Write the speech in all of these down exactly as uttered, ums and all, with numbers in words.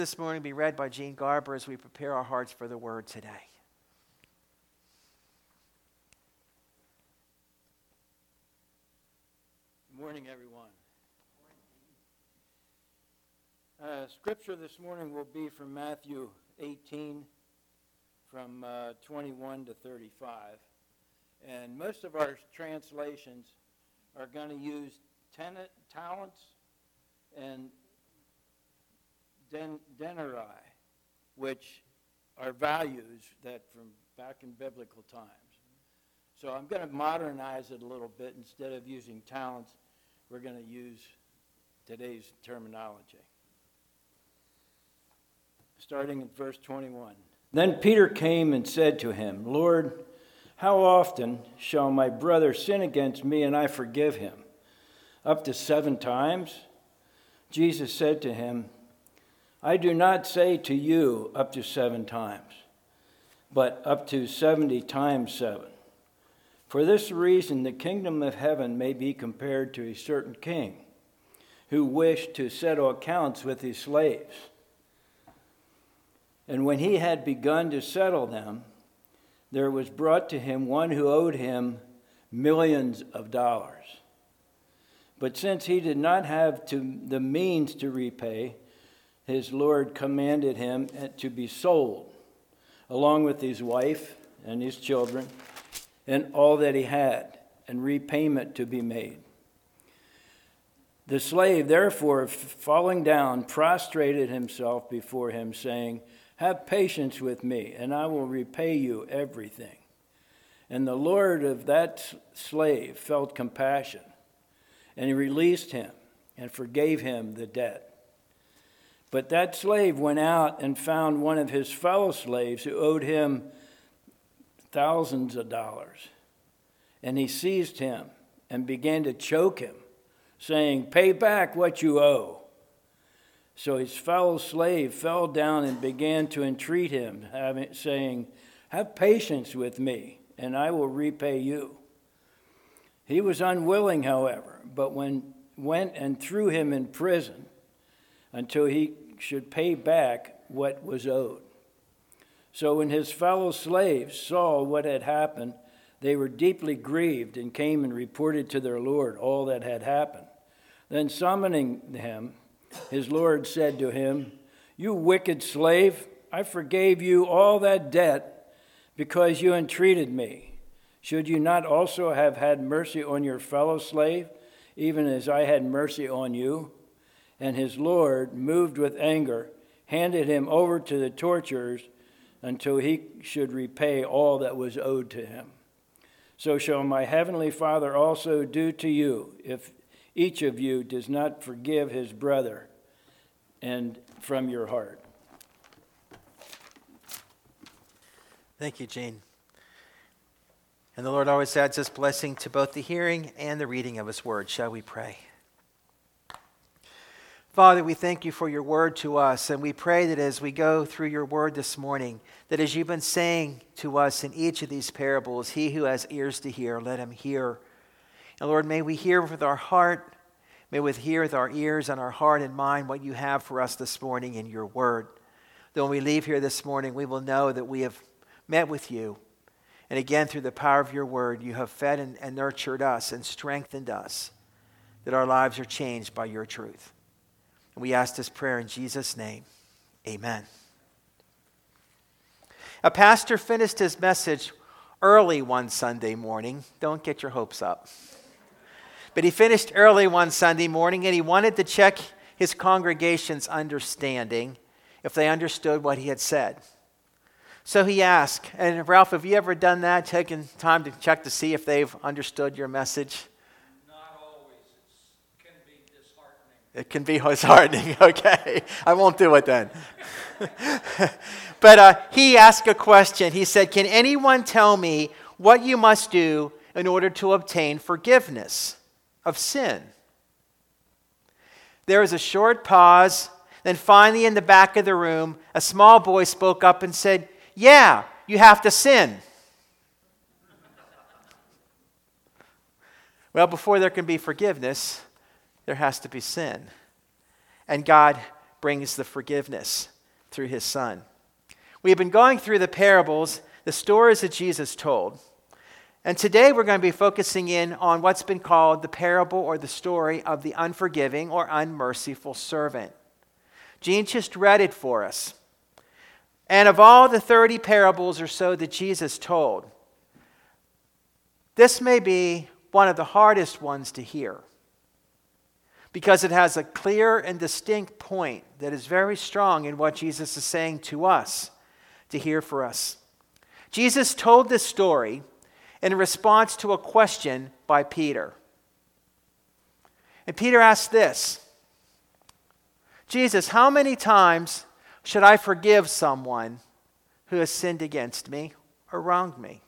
This morning be read by Gene Garber as we prepare our hearts for the word today. Good morning, everyone. Uh, scripture this morning will be from Matthew eighteen, from uh, twenty-one to thirty-five. And most of our translations are going to use ten, talents and den, denarii, which are values that from back in biblical times. So I'm going to modernize it a little bit. Instead of using talents, we're going to use today's terminology. Starting at verse twenty-one. Then Peter came and said to him, Lord, how often shall my brother sin against me and I forgive him? Up to seven times? Jesus said to him, I do not say to you up to seven times, but up to seventy times seven. For this reason, the kingdom of heaven may be compared to a certain king who wished to settle accounts with his slaves. And when he had begun to settle them, there was brought to him one who owed him millions of dollars. But since he did not have to, the means to repay, his Lord commanded him to be sold, along with his wife and his children, and all that he had, and repayment to be made. The slave, therefore, falling down, prostrated himself before him, saying, Have patience with me, and I will repay you everything. And the Lord of that slave felt compassion, and he released him and forgave him the debt. But that slave went out and found one of his fellow slaves who owed him thousands of dollars. And he seized him and began to choke him, saying, Pay back what you owe. So his fellow slave fell down and began to entreat him, having, saying, Have patience with me, and I will repay you. He was unwilling, however, but when, went and threw him in prison until he should pay back what was owed. So when his fellow slaves saw what had happened, they were deeply grieved and came and reported to their Lord all that had happened. Then summoning him, his Lord said to him, You wicked slave, I forgave you all that debt because you entreated me. Should you not also have had mercy on your fellow slave, even as I had mercy on you? And his Lord, moved with anger, handed him over to the torturers until he should repay all that was owed to him. So shall my heavenly Father also do to you, if each of you does not forgive his brother and from your heart. Thank you, Gene. And the Lord always adds his blessing to both the hearing and the reading of his word. Shall we pray? Father, we thank you for your word to us, and we pray that as we go through your word this morning, that as you've been saying to us in each of these parables, he who has ears to hear, let him hear. And Lord, may we hear with our heart, may we hear with our ears and our heart and mind what you have for us this morning in your word. That when we leave here this morning, we will know that we have met with you. And again, through the power of your word, you have fed and, and nurtured us and strengthened us, that our lives are changed by your truth. And we ask this prayer in Jesus' name. Amen. A pastor finished his message early one Sunday morning. Don't get your hopes up. But he finished early one Sunday morning, and he wanted to check his congregation's understanding if they understood what he had said. So he asked, and Ralph, have you ever done that, taken time to check to see if they've understood your message? It can be disheartening, okay. I won't do it then. But uh, he asked a question. He said, Can anyone tell me what you must do in order to obtain forgiveness of sin? There was a short pause. Then finally in the back of the room, a small boy spoke up and said, Yeah, you have to sin. Well, before there can be forgiveness, there has to be sin. And God brings the forgiveness through his Son. We've been going through the parables, the stories that Jesus told. And today we're going to be focusing in on what's been called the parable or the story of the unforgiving or unmerciful servant. Gene just read it for us. And of all the thirty parables or so that Jesus told, this may be one of the hardest ones to hear, because it has a clear and distinct point that is very strong in what Jesus is saying to us to hear for us. Jesus told this story in response to a question by Peter. And Peter asked this: Jesus, how many times should I forgive someone who has sinned against me or wronged me?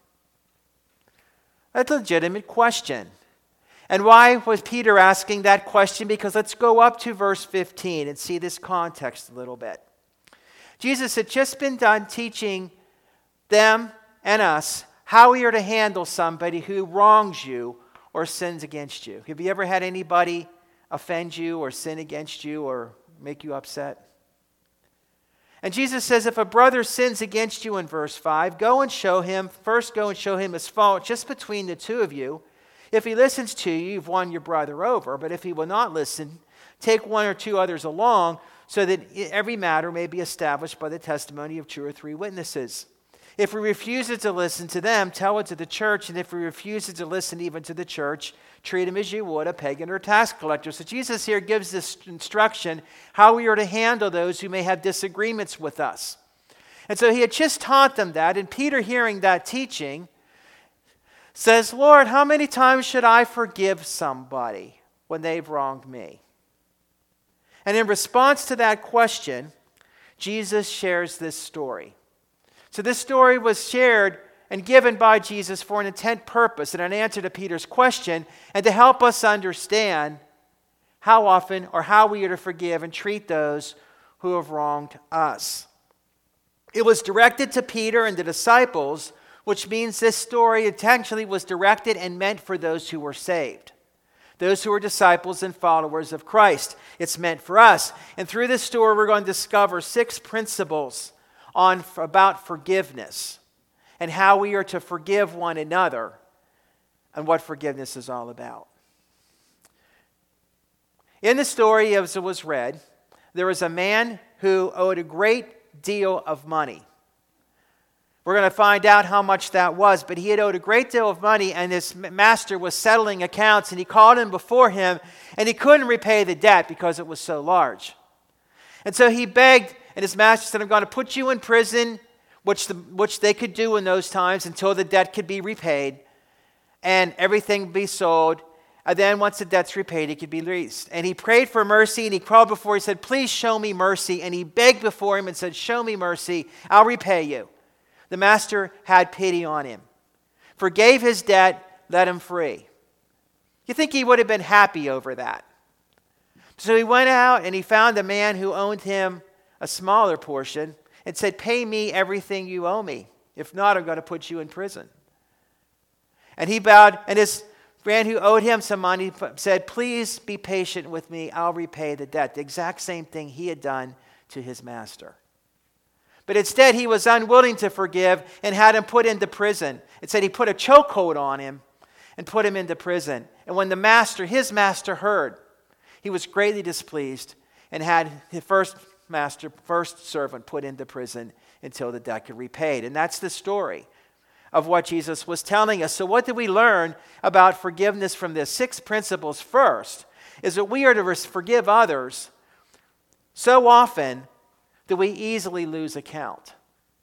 That's a legitimate question. And why was Peter asking that question? Because let's go up to verse fifteen and see this context a little bit. Jesus had just been done teaching them and us how we are to handle somebody who wrongs you or sins against you. Have you ever had anybody offend you or sin against you or make you upset? And Jesus says, if a brother sins against you in verse five, go and show him, first go and show him his fault just between the two of you. If he listens to you, you've won your brother over. But if he will not listen, take one or two others along, so that every matter may be established by the testimony of two or three witnesses. If he refuses to listen to them, tell it to the church. And if he refuses to listen even to the church, treat him as you would a pagan or tax collector. So Jesus here gives this instruction how we are to handle those who may have disagreements with us. And so he had just taught them that. And Peter, hearing that teaching, says, Lord, how many times should I forgive somebody when they've wronged me? And in response to that question, Jesus shares this story. So this story was shared and given by Jesus for an intent purpose and an answer to Peter's question, and to help us understand how often or how we are to forgive and treat those who have wronged us. It was directed to Peter and the disciples, which means this story intentionally was directed and meant for those who were saved, those who are disciples and followers of Christ. It's meant for us. And through this story, we're going to discover six principles on about forgiveness and how we are to forgive one another and what forgiveness is all about. In the story, as it was read, there was a man who owed a great deal of money. We're going to find out how much that was, but he had owed a great deal of money, and his master was settling accounts, and he called him before him, and he couldn't repay the debt because it was so large. And so he begged, and his master said, I'm going to put you in prison, which, the, which they could do in those times until the debt could be repaid, and everything be sold, and then once the debt's repaid, it could be released. And he prayed for mercy, and he crawled before, he said, please show me mercy, and he begged before him and said, show me mercy, I'll repay you. The master had pity on him, forgave his debt, let him free. You think he would have been happy over that? So he went out and he found a man who owned him a smaller portion and said, pay me everything you owe me. If not, I'm going to put you in prison. And he bowed, and his man who owed him some money said, please be patient with me, I'll repay the debt. The exact same thing he had done to his master. But instead, he was unwilling to forgive and had him put into prison. It said he put a chokehold on him and put him into prison. And when the master, his master, heard, he was greatly displeased and had his first master, first servant put into prison until the debt could be repaid. And that's the story of what Jesus was telling us. So what did we learn about forgiveness from this? Six principles. First is that we are to forgive others so often that we easily lose account.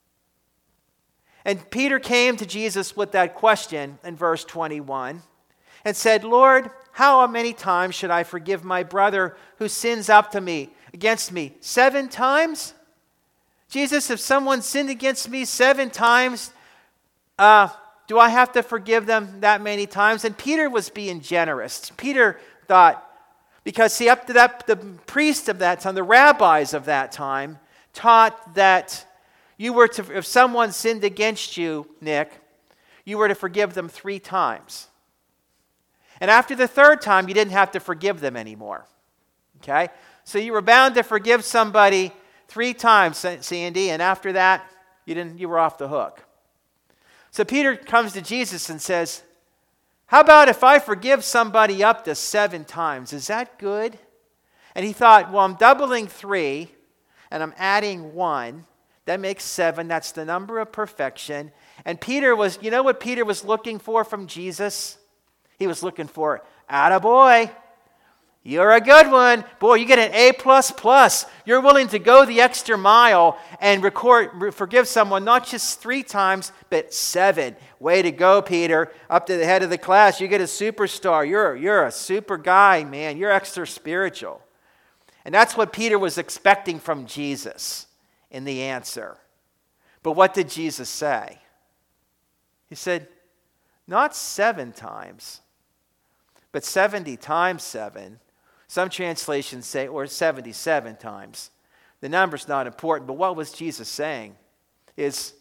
And Peter came to Jesus with that question in verse twenty-one and said, Lord, how many times should I forgive my brother who sins up to me, against me? Seven times? Jesus, if someone sinned against me seven times, uh, do I have to forgive them that many times? And Peter was being generous. Peter thought, because see, up to that, the priests of that time, the rabbis of that time, taught that you were to, if someone sinned against you, Nick, you were to forgive them three times. And after the third time, you didn't have to forgive them anymore. Okay? So you were bound to forgive somebody three times, Sandy, and after that, you didn't. You were off the hook. So Peter comes to Jesus and says, how about if I forgive somebody up to seven times? Is that good? And he thought, well, I'm doubling three, and I'm adding one. That makes seven. That's the number of perfection. And Peter was, you know what Peter was looking for from Jesus? He was looking for, attaboy. You're a good one. Boy, you get an A plus plus. You're willing to go the extra mile and record, forgive someone not just three times, but seven. Way to go, Peter. Up to the head of the class. You get a superstar. You're, you're a super guy, man. You're extra spiritual. And that's what Peter was expecting from Jesus in the answer. But what did Jesus say? He said, not seven times, but seventy times seven. Some translations say, or seventy-seven times. The number's not important, but what was Jesus saying is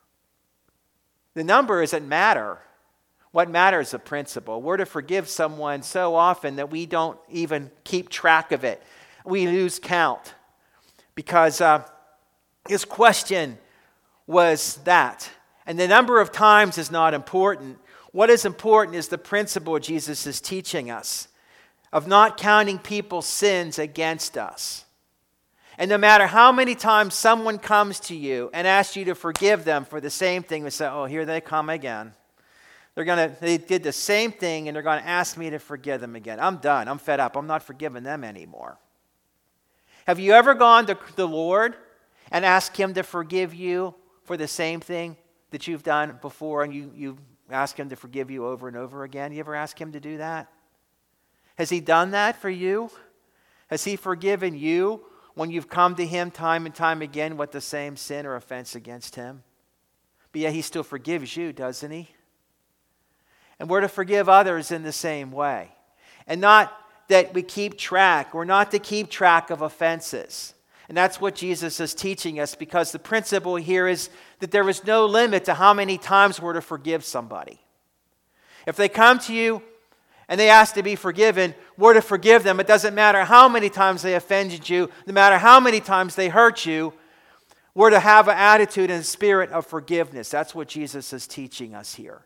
the number doesn't matter. What matters is the principle. We're to forgive someone so often that we don't even keep track of it. We lose count. Because uh, his question was that. And the number of times is not important. What is important is the principle Jesus is teaching us of not counting people's sins against us. And no matter how many times someone comes to you and asks you to forgive them for the same thing, we say, oh, here they come again. They're gonna, they did the same thing and they're going to ask me to forgive them again. I'm done. I'm fed up. I'm not forgiving them anymore. Have you ever gone to the Lord and asked him to forgive you for the same thing that you've done before, and you, you ask him to forgive you over and over again? You ever ask him to do that? Has he done that for you? Has he forgiven you when you've come to him time and time again with the same sin or offense against him? But yet he still forgives you, doesn't he? And we're to forgive others in the same way. And not that we keep track. We're not to keep track of offenses. And that's what Jesus is teaching us, because the principle here is that there is no limit to how many times we're to forgive somebody. If they come to you and they ask to be forgiven, we're to forgive them. It doesn't matter how many times they offended you, no matter how many times they hurt you, we're to have an attitude and spirit of forgiveness. That's what Jesus is teaching us here.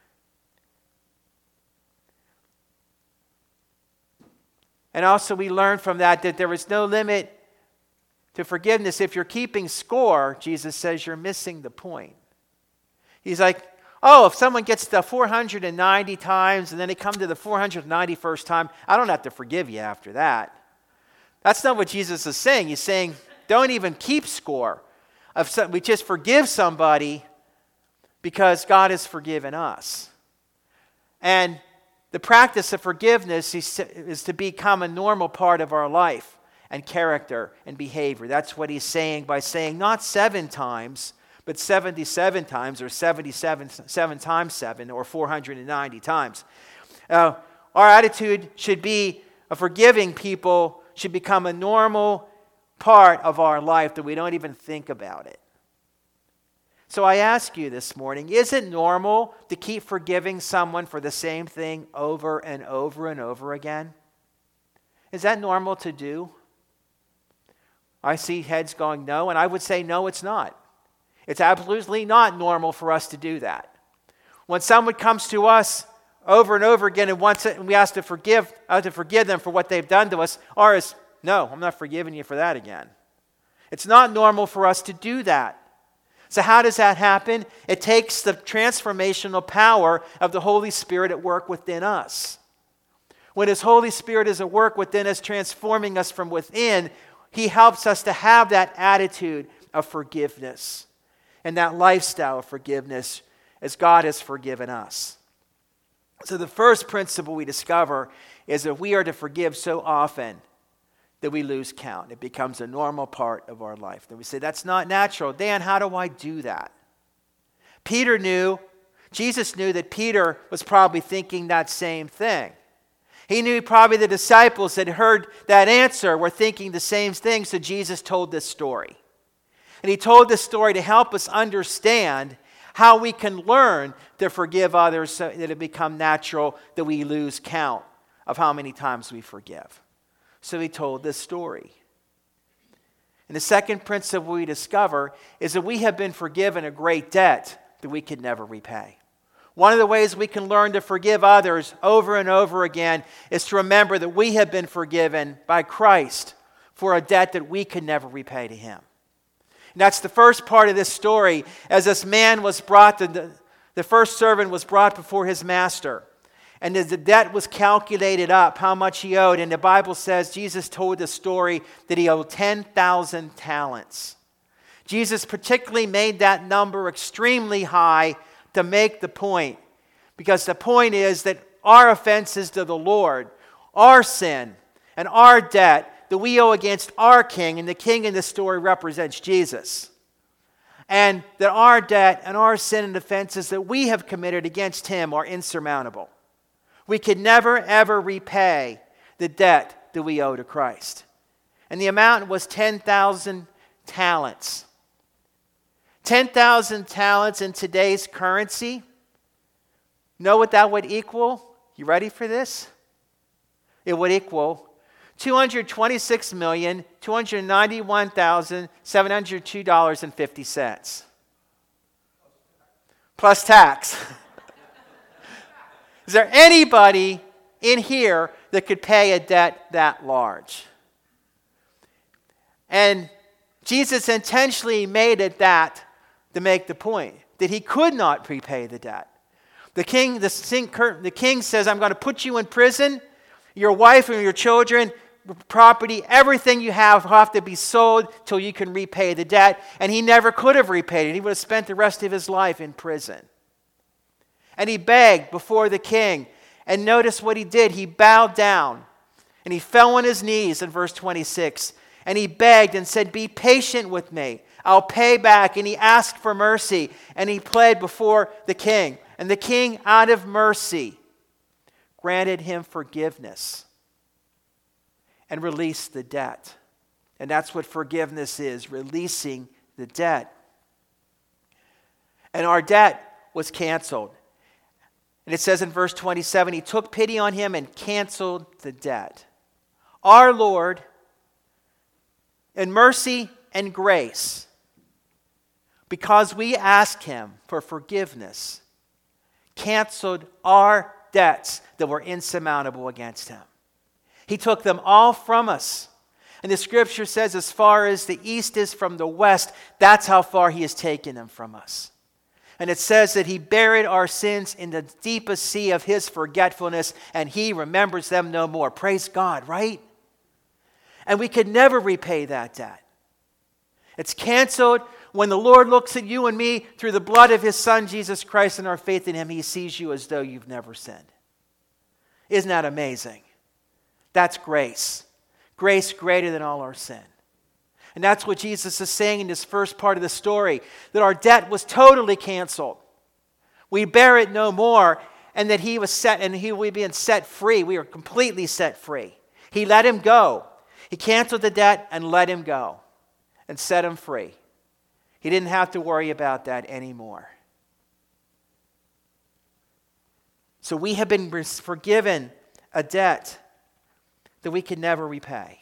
And also we learn from that that there is no limit to forgiveness. If you're keeping score, Jesus says you're missing the point. He's like, oh, if someone gets to four hundred ninety times and then they come to the four hundred ninety-first time, I don't have to forgive you after that. That's not what Jesus is saying. He's saying, don't even keep score. Of some, we just forgive somebody because God has forgiven us. And the practice of forgiveness is to, is to become a normal part of our life and character and behavior. That's what he's saying by saying not seven times, but seventy-seven times, or seventy-seven seven times seven, or four hundred ninety times. Uh, our attitude should be of forgiving people should become a normal part of our life that we don't even think about it. So I ask you this morning, is it normal to keep forgiving someone for the same thing over and over and over again? Is that normal to do? I see heads going no, and I would say no, it's not. It's absolutely not normal for us to do that. When someone comes to us over and over again and wants it, and we ask to forgive, uh, to forgive them for what they've done to us, or is, no, I'm not forgiving you for that again. It's not normal for us to do that. So how does that happen? It takes the transformational power of the Holy Spirit at work within us. When His Holy Spirit is at work within us, transforming us from within, He helps us to have that attitude of forgiveness and that lifestyle of forgiveness as God has forgiven us. So the first principle we discover is that we are to forgive so often that we lose count. It becomes a normal part of our life. Then we say, that's not natural. Dan, how do I do that? Peter knew, Jesus knew that Peter was probably thinking that same thing. He knew probably the disciples that heard that answer were thinking the same thing, so Jesus told this story. And He told this story to help us understand how we can learn to forgive others so that it become natural that we lose count of how many times we forgive. So he told this story. And the second principle we discover is that we have been forgiven a great debt that we could never repay. One of the ways we can learn to forgive others over and over again is to remember that we have been forgiven by Christ for a debt that we could never repay to him. And that's the first part of this story. As this man was brought, to the, the first servant was brought before his master. And as the debt was calculated up, how much he owed, and the Bible says Jesus told the story that he owed ten thousand talents. Jesus particularly made that number extremely high to make the point. Because the point is that our offenses to the Lord, our sin, and our debt that we owe against our king, and the king in this story represents Jesus. And that our debt and our sin and offenses that we have committed against him are insurmountable. We could never, ever repay the debt that we owe to Christ. And the amount was ten thousand talents. ten thousand talents in today's currency. Know what that would equal? You ready for this? It would equal two hundred twenty-six million, two hundred ninety-one thousand, seven hundred two dollars and fifty cents. Plus tax. Is there anybody in here that could pay a debt that large? And Jesus intentionally made it that to make the point that he could not repay the debt. The king, the, the king says, I'm going to put you in prison. Your wife and your children, property, everything you have will have to be sold till you can repay the debt. And he never could have repaid it. He would have spent the rest of his life in prison. And he begged before the king. And notice what he did. He bowed down. And he fell on his knees in verse twenty-six. And he begged and said, be patient with me. I'll pay back. And he asked for mercy. And he pled before the king. And the king, out of mercy, granted him forgiveness and released the debt. And that's what forgiveness is, releasing the debt. And our debt was canceled. And it says in verse twenty-seven, he took pity on him and canceled the debt. Our Lord, in mercy and grace, because we asked him for forgiveness, canceled our debts that were insurmountable against him. He took them all from us. And the scripture says as far as the east is from the west, that's how far he has taken them from us. And it says that he buried our sins in the deepest sea of his forgetfulness, and he remembers them no more. Praise God, right? And we could never repay that debt. It's canceled. When the Lord looks at you and me through the blood of his Son, Jesus Christ, and our faith in him, he sees you as though you've never sinned. Isn't that amazing? That's grace. Grace greater than all our sin. And that's what Jesus is saying in this first part of the story, that our debt was totally canceled. We bear it no more, and that he was set, and he was being set free. We were completely set free. He let him go. He canceled the debt and let him go and set him free. He didn't have to worry about that anymore. So we have been forgiven a debt that we could never repay.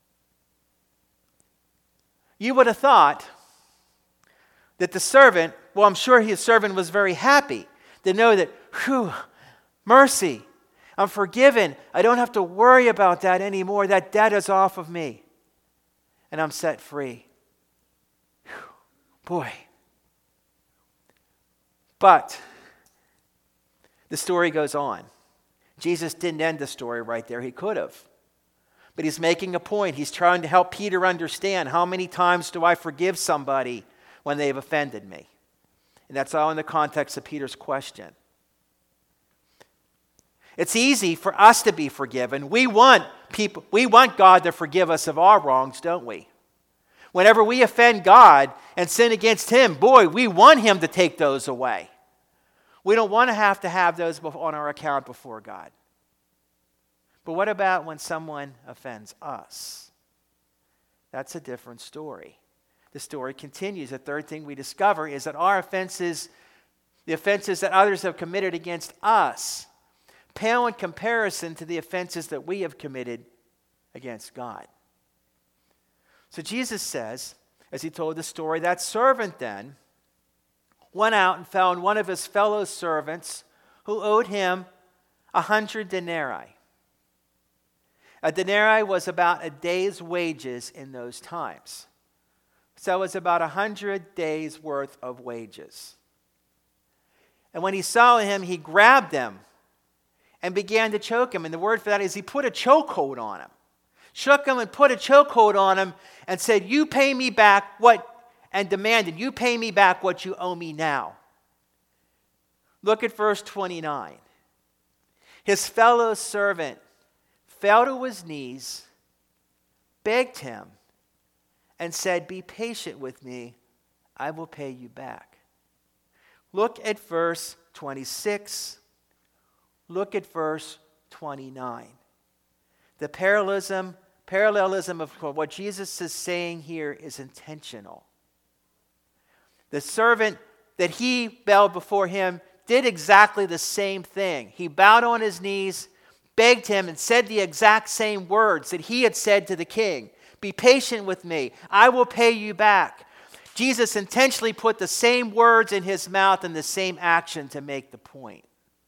You would have thought that the servant, well, I'm sure his servant was very happy to know that, whew, mercy, I'm forgiven. I don't have to worry about that anymore. That debt is off of me. And I'm set free. Whew, boy. But the story goes on. Jesus didn't end the story right there. He could have. But he's making a point. He's trying to help Peter understand, how many times do I forgive somebody when they've offended me? And that's all in the context of Peter's question. It's easy for us to be forgiven. We want people, we want God to forgive us of our wrongs, don't we? Whenever we offend God and sin against him, boy, we want him to take those away. We don't want to have to have those on our account before God. But what about when someone offends us? That's a different story. The story continues. The third thing we discover is that our offenses, the offenses that others have committed against us, pale in comparison to the offenses that we have committed against God. So Jesus says, as he told the story, that servant then went out and found one of his fellow servants who owed him a hundred denarii. A denarii was about a day's wages in those times. So it was about a hundred days' worth of wages. And when he saw him, he grabbed him and began to choke him. And the word for that is he put a chokehold on him. Shook him and put a chokehold on him and said, you pay me back what, and demanded, you pay me back what you owe me now. Look at verse twenty-nine. His fellow servant fell to his knees, begged him, and said, be patient with me, I will pay you back. Look at verse twenty-six. Look at verse twenty-nine. The parallelism, parallelism of what Jesus is saying here is intentional. The servant that he bowed before him did exactly the same thing. He bowed on his knees, begged him, and said the exact same words that he had said to the king. Be patient with me. I will pay you back. Jesus intentionally put the same words in his mouth and the same action to make the point.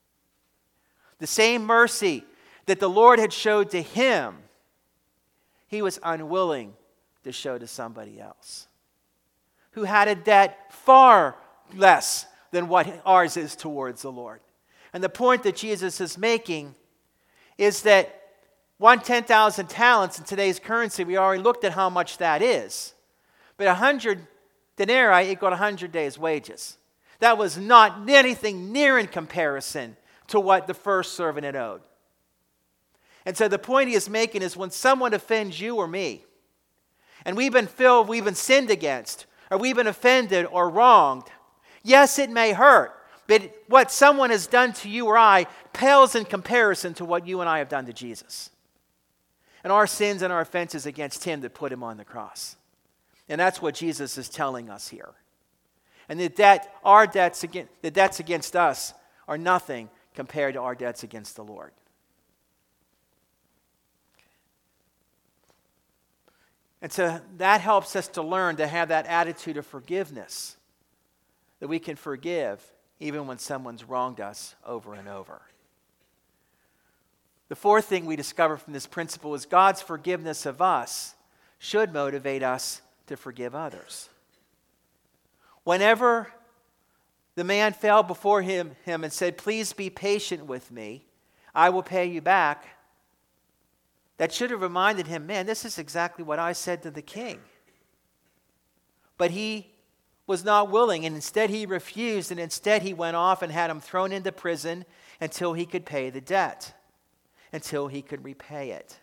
The same mercy that the Lord had showed to him, he was unwilling to show to somebody else who had a debt far less than what ours is towards the Lord. And the point that Jesus is making is that one ten thousand talents in today's currency, we already looked at how much that is. But a hundred denarii equaled a hundred days' wages. That was not anything near in comparison to what the first servant had owed. And so the point he is making is when someone offends you or me, and we've been filled, we've been sinned against, or we've been offended or wronged, yes, it may hurt, but what someone has done to you or I pales in comparison to what you and I have done to Jesus. And our sins and our offenses against him that put him on the cross. And that's what Jesus is telling us here. And the debt, our debts against, the debts against us are nothing compared to our debts against the Lord. And so that helps us to learn to have that attitude of forgiveness, that we can forgive even when someone's wronged us over and over. The fourth thing we discover from this principle is God's forgiveness of us should motivate us to forgive others. Whenever the man fell before him, him and said, please be patient with me, I will pay you back, that should have reminded him, man, this is exactly what I said to the king. But he was not willing, and instead he refused, and instead he went off and had him thrown into prison until he could pay the debt, until he could repay it.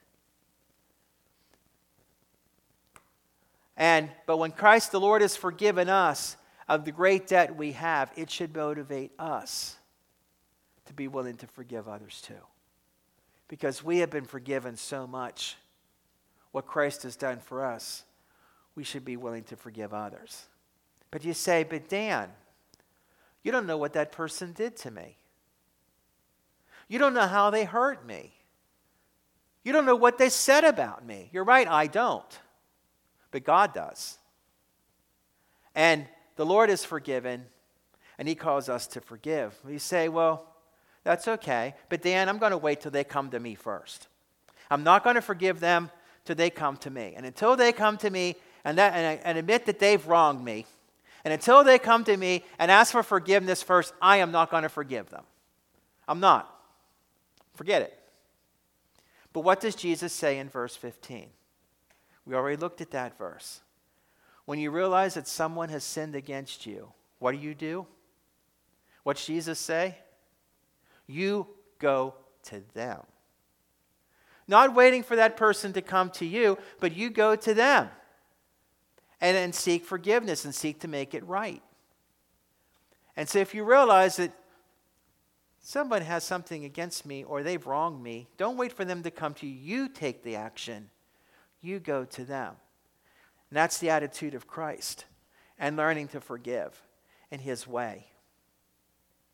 And but when Christ the Lord has forgiven us of the great debt we have, it should motivate us to be willing to forgive others too. Because we have been forgiven so much. What Christ has done for us, we should be willing to forgive others. But you say, but Dan, you don't know what that person did to me. You don't know how they hurt me. You don't know what they said about me. You're right, I don't. But God does. And the Lord is forgiven, and he calls us to forgive. You say, well, that's okay. But Dan, I'm going to wait till they come to me first. I'm not going to forgive them till they come to me. And until they come to me and, that, and, and admit that they've wronged me, and until they come to me and ask for forgiveness first, I am not going to forgive them. I'm not. Forget it. But what does Jesus say in verse fifteen? We already looked at that verse. When you realize that someone has sinned against you, what do you do? What's Jesus say? You go to them. Not waiting for that person to come to you, but you go to them and, and seek forgiveness and seek to make it right. And so if you realize that someone has something against me or they've wronged me, don't wait for them to come to you. You take the action. You go to them. And that's the attitude of Christ and learning to forgive in his way.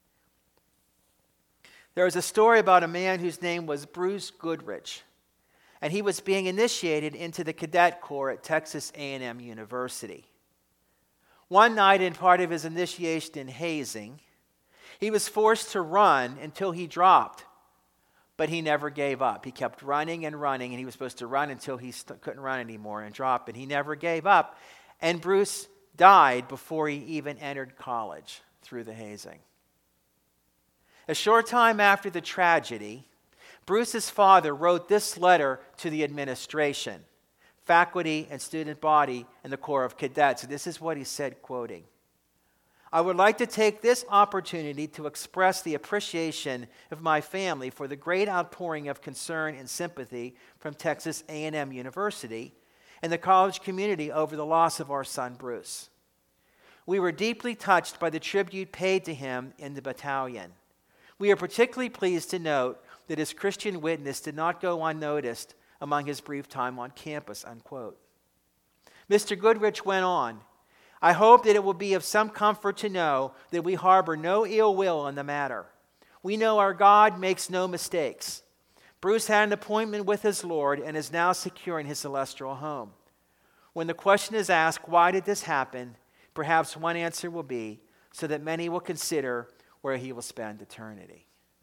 There was a story about a man whose name was Bruce Goodrich. and he was being initiated into the cadet corps at Texas A and M University. One night, in part of his initiation in hazing, he was forced to run until he dropped, but he never gave up. He kept running and running, and he was supposed to run until he st- couldn't run anymore and drop, and he never gave up. And Bruce died before he even entered college through the hazing. A short time after the tragedy, Bruce's father wrote this letter to the administration, faculty, and student body in the Corps of Cadets. This is what he said, quoting, "I would like to take this opportunity to express the appreciation of my family for the great outpouring of concern and sympathy from Texas A and M University and the college community over the loss of our son Bruce. We were deeply touched by the tribute paid to him in the battalion. We are particularly pleased to note that his Christian witness did not go unnoticed among his brief time on campus," unquote. Mister Goodrich went on, "I hope that it will be of some comfort to know that we harbor no ill will in the matter. We know our God makes no mistakes. Bruce had an appointment with his Lord and is now secure in his celestial home. When the question is asked, why did this happen, perhaps one answer will be, so that many will consider where he will spend eternity."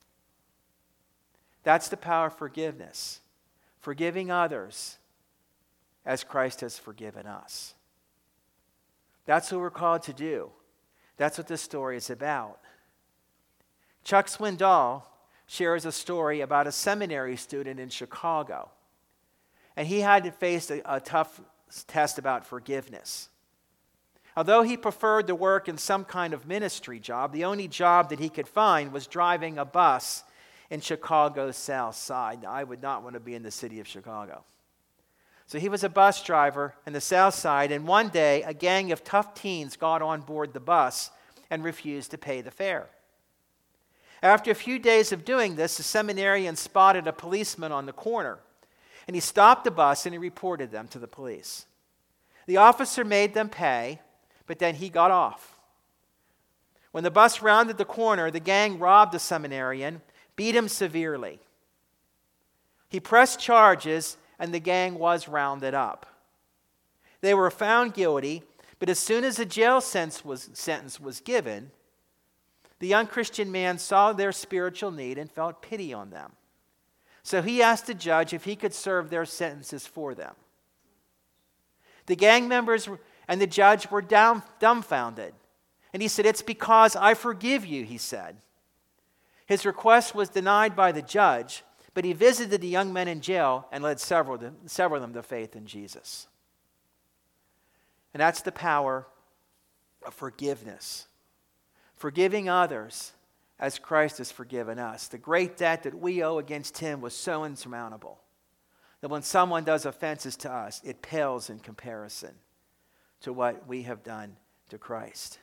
That's the power of forgiveness. Forgiving others as Christ has forgiven us. That's what we're called to do. That's what this story is about. Chuck Swindoll shares a story about a seminary student in Chicago. And he had to face a, a tough test about forgiveness. Although he preferred to work in some kind of ministry job, the only job that he could find was driving a bus in Chicago's South Side. Now, I would not want to be in the city of Chicago. So he was a bus driver in the South Side, and one day a gang of tough teens got on board the bus and refused to pay the fare. After a few days of doing this, the seminarian spotted a policeman on the corner, and he stopped the bus and he reported them to the police. The officer made them pay, but then he got off. When the bus rounded the corner, the gang robbed the seminarian, beat him severely. He pressed charges, and the gang was rounded up. They were found guilty, but as soon as a jail sentence was, sentence was given, the young Christian man saw their spiritual need and felt pity on them. So he asked the judge if he could serve their sentences for them. The gang members and the judge were down, dumbfounded. And he said, "It's because I forgive you," he said. His request was denied by the judge, but he visited the young men in jail and led several, several of them to faith in Jesus. And that's the power of forgiveness. Forgiving others as Christ has forgiven us. The great debt that we owe against him was so insurmountable that when someone does offenses to us, it pales in comparison to what we have done to Christ.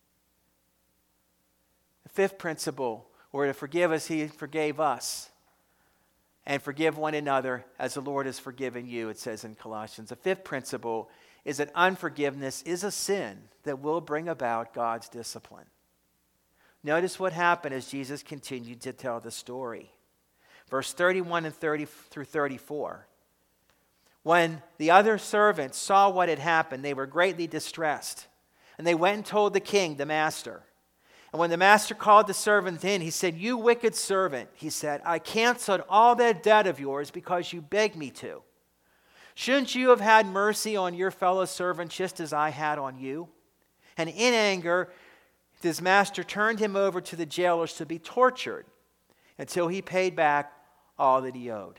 The fifth principle, or to forgive us, he forgave us. And forgive one another as the Lord has forgiven you, it says in Colossians. The fifth principle is that unforgiveness is a sin that will bring about God's discipline. Notice what happened as Jesus continued to tell the story. Verse thirty-one and thirty through thirty-four. When the other servants saw what had happened, they were greatly distressed. And they went and told the king, the master. And when the master called the servant in, he said, "You wicked servant," he said, "I canceled all that debt of yours because you begged me to. Shouldn't you have had mercy on your fellow servant just as I had on you?" And in anger, his master turned him over to the jailers to be tortured until he paid back all that he owed.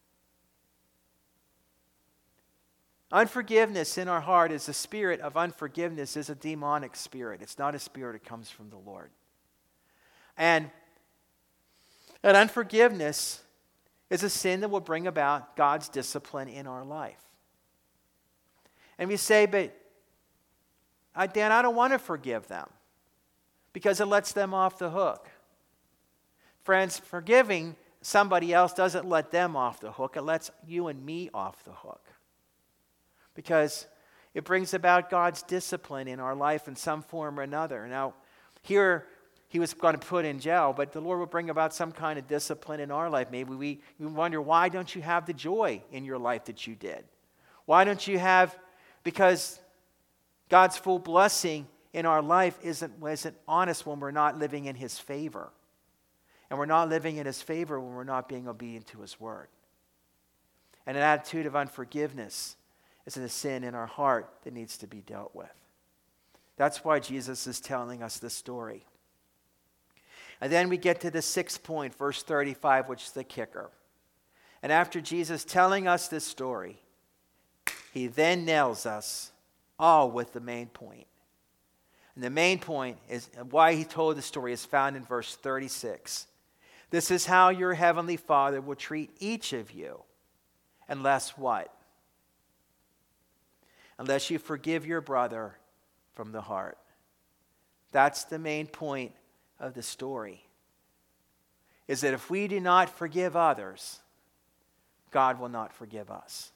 Unforgiveness in our heart is the spirit of unforgiveness is a demonic spirit. It's not a spirit that comes from the Lord. And that unforgiveness is a sin that will bring about God's discipline in our life. And we say, but I, Dan, I don't want to forgive them because it lets them off the hook. Friends, forgiving somebody else doesn't let them off the hook. It lets you and me off the hook. Because it brings about God's discipline in our life in some form or another. Now, here, he was going to put in jail, but the Lord will bring about some kind of discipline in our life. Maybe we, we wonder, why don't you have the joy in your life that you did? Why don't you have, because God's full blessing in our life isn't, isn't honest when we're not living in his favor. And we're not living in his favor when we're not being obedient to his word. And an attitude of unforgiveness is a sin in our heart that needs to be dealt with. That's why Jesus is telling us this story. And then we get to the sixth point, verse thirty-five, which is the kicker. And after Jesus telling us this story, he then nails us all with the main point. And the main point is why he told the story is found in verse thirty-six. This is how your heavenly Father will treat each of you, unless what? Unless you forgive your brother from the heart. That's the main point of the story. Is that if we do not forgive others, God will not forgive us.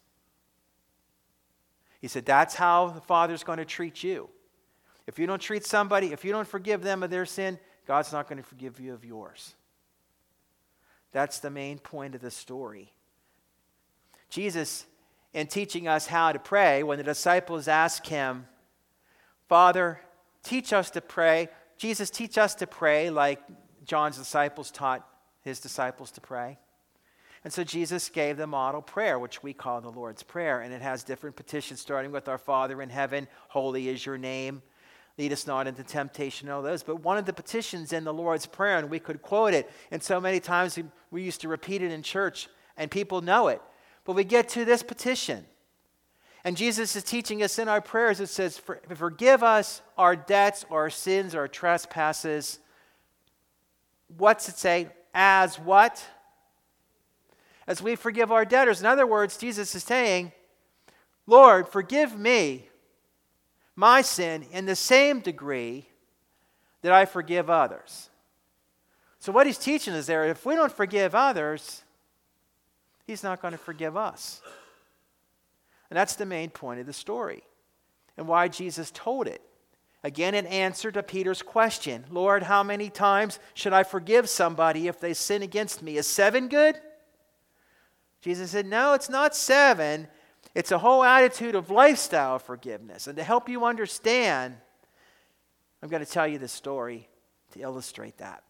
He said that's how the Father's going to treat you. If you don't treat somebody, if you don't forgive them of their sin, God's not going to forgive you of yours. That's the main point of the story. Jesus, in teaching us how to pray, when the disciples ask him, Father, teach us to pray. Jesus, teach us to pray like John's disciples taught his disciples to pray. And so Jesus gave the model prayer, which we call the Lord's Prayer. And it has different petitions, starting with our Father in heaven, holy is your name. Lead us not into temptation, all those. But one of the petitions in the Lord's Prayer, and we could quote it, and so many times we, we used to repeat it in church, and people know it. But we get to this petition. And Jesus is teaching us in our prayers, it says, forgive us our debts, our sins, our trespasses. What's it say? As what? As we forgive our debtors. In other words, Jesus is saying, Lord, forgive me my sin in the same degree that I forgive others. So what he's teaching is there, if we don't forgive others, he's not going to forgive us. And that's the main point of the story and why Jesus told it. Again, in answer to Peter's question, Lord, how many times should I forgive somebody if they sin against me? Is seven good? Jesus said, no, it's not seven. It's a whole attitude of lifestyle forgiveness. And to help you understand, I'm going to tell you this story to illustrate that.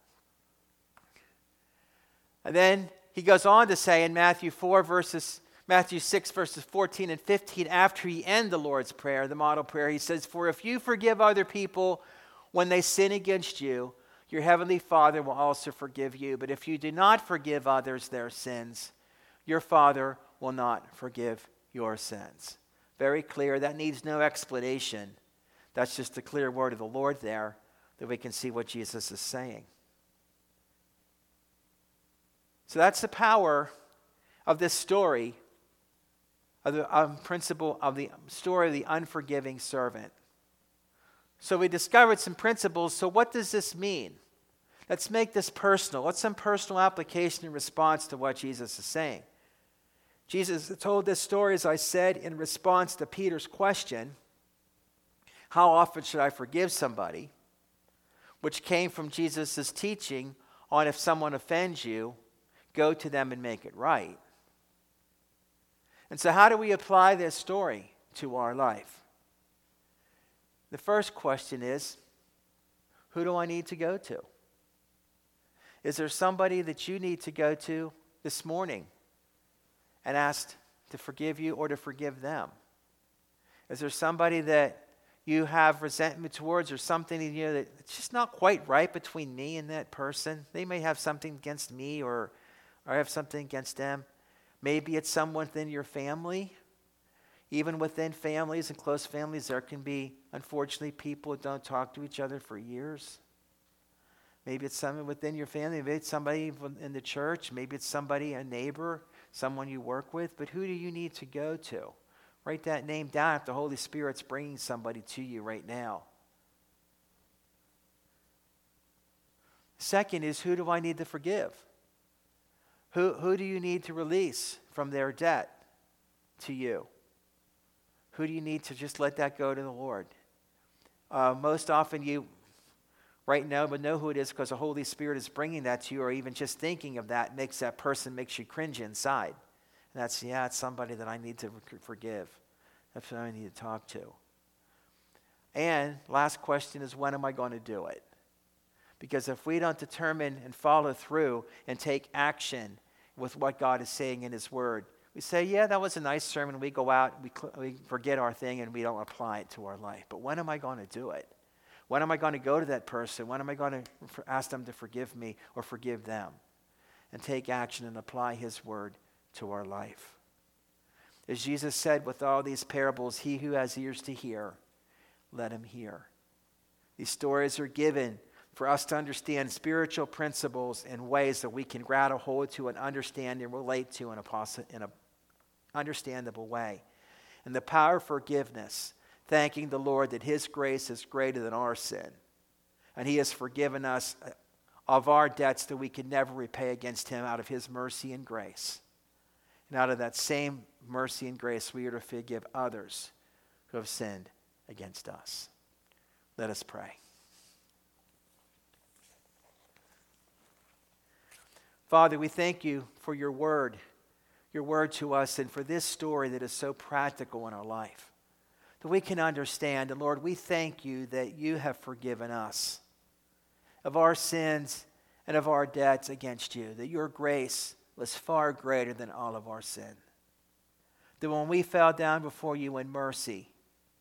And then he goes on to say in Matthew four verses Matthew six, verses fourteen and fifteen, after he ends the Lord's Prayer, the model prayer, he says, for if you forgive other people when they sin against you, your heavenly Father will also forgive you. But if you do not forgive others their sins, your Father will not forgive your sins. Very clear. That needs no explanation. That's just the clear word of the Lord there that we can see what Jesus is saying. So that's the power of this story, of the um, principle of the story of the unforgiving servant. So we discovered some principles. So what does this mean? Let's make this personal. What's some personal application in response to what Jesus is saying? Jesus told this story, as I said, in response to Peter's question, how often should I forgive somebody? Which came from Jesus' teaching on if someone offends you, go to them and make it right. And so how do we apply this story to our life? The first question is, who do I need to go to? Is there somebody that you need to go to this morning and ask to forgive you or to forgive them? Is there somebody that you have resentment towards or something in you that it's just not quite right between me and that person? They may have something against me or, or I have something against them. Maybe it's someone within your family. Even within families and close families, there can be, unfortunately, people who don't talk to each other for years. Maybe it's someone within your family. Maybe it's somebody in the church. Maybe it's somebody, a neighbor, someone you work with. But who do you need to go to? Write that name down if the Holy Spirit's bringing somebody to you right now. Second is, who do I need to forgive? Who, who do you need to release from their debt to you? Who do you need to just let that go to the Lord? Uh, most often you right now, but know who it is because the Holy Spirit is bringing that to you, or even just thinking of that makes that person, makes you cringe inside. And that's, yeah, it's somebody that I need to forgive. That's what I need to talk to. And last question is, when am I going to do it? Because if we don't determine and follow through and take action with what God is saying in his word, we say, yeah, that was a nice sermon. We go out, we, cl- we forget our thing, and we don't apply it to our life. But when am I going to do it? When am I going to go to that person? When am I going to ask them to forgive me or forgive them? And take action and apply his word to our life. As Jesus said with all these parables, he who has ears to hear, let him hear. These stories are given for us to understand spiritual principles in ways that we can grab a hold to and understand and relate to in a, poss- in a understandable way. And the power of forgiveness, thanking the Lord that his grace is greater than our sin. And he has forgiven us of our debts that we can never repay against him out of his mercy and grace. And out of that same mercy and grace, we are to forgive others who have sinned against us. Let us pray. Father, we thank you for your word, your word to us, and for this story that is so practical in our life, that we can understand. And Lord, we thank you that you have forgiven us of our sins and of our debts against you, that your grace was far greater than all of our sin. That when we fell down before you in mercy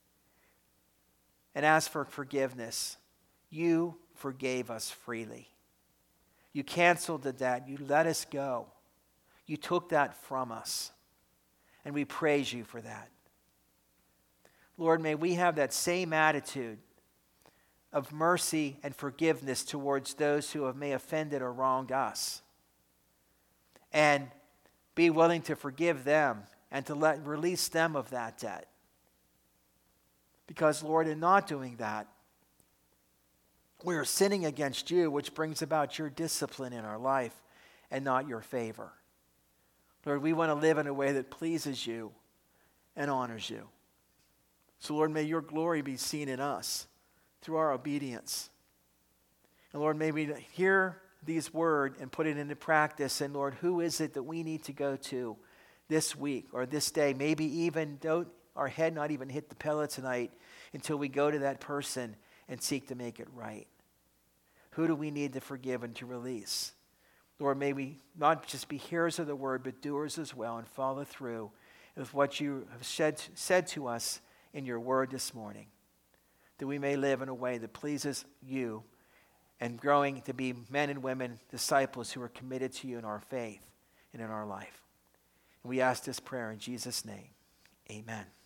and asked for forgiveness, you forgave us freely. You canceled the debt. You let us go. You took that from us. And we praise you for that. Lord, may we have that same attitude of mercy and forgiveness towards those who have may offended or wronged us. And be willing to forgive them and to let release them of that debt. Because, Lord, in not doing that, we are sinning against you, which brings about your discipline in our life and not your favor. Lord, we want to live in a way that pleases you and honors you. So, Lord, may your glory be seen in us through our obedience. And, Lord, may we hear these words and put it into practice. And, Lord, who is it that we need to go to this week or this day? Maybe even don't our head not even hit the pillow tonight until we go to that person and seek to make it right. Who do we need to forgive and to release? Lord, may we not just be hearers of the word, but doers as well, and follow through with what you have said, said to us in your word this morning, that we may live in a way that pleases you and growing to be men and women, disciples who are committed to you in our faith and in our life. And we ask this prayer in Jesus' name. Amen.